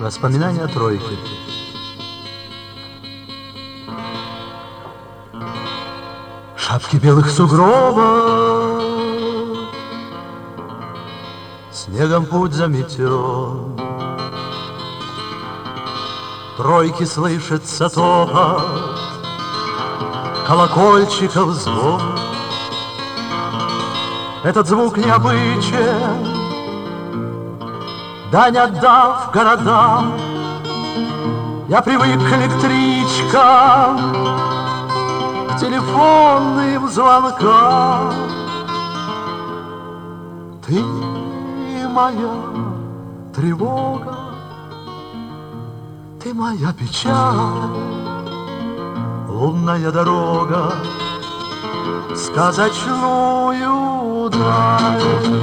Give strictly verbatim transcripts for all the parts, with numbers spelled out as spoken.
Воспоминания тройки. Шапки белых сугробов, снегом путь заметен. Тройки слышится топот, колокольчиков звон. Этот звук необычен, дань отдав городам. Я привык к электричкам, к телефонным звонкам. Ты моя тревога, ты моя печаль, лунная дорога, сказочную даль.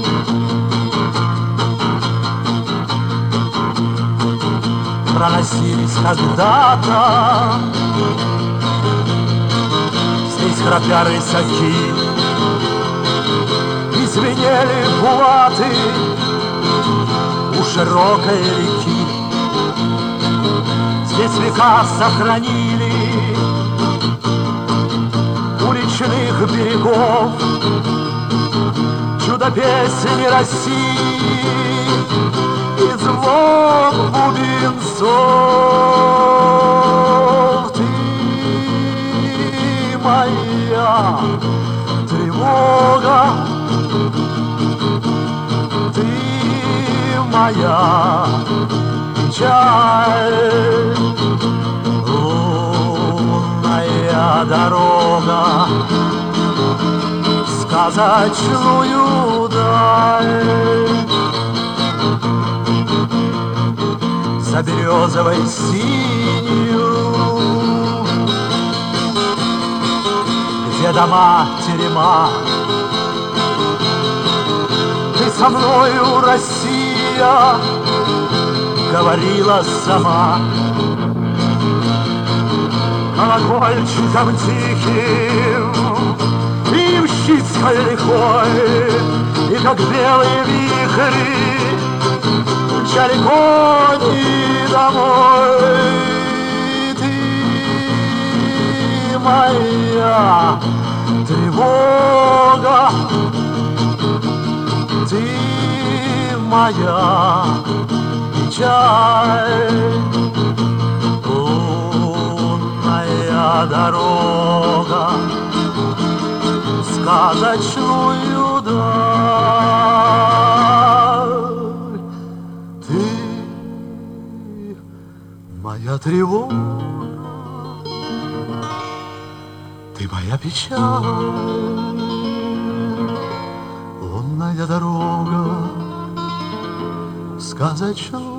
Проносились когда-то здесь храпя рысаки, и звенели булаты у широкой реки. Здесь века сохранили у речных берегов чудо песни России и звон бубенцов. Ты моя тревога, ты моя печаль, лунная дорога, сказочную даль. За березовой синью, где дома терема, ты со мною, Россия, говорила сама. Колокольчиком тихим и мщицкой лихой, и как белые вихри мчали кони домой. Ты моя тревога, ты моя печаль, лунная дорога, сказочную даль. Ты моя тревога, ты моя печаль, лунная дорога, сказочную.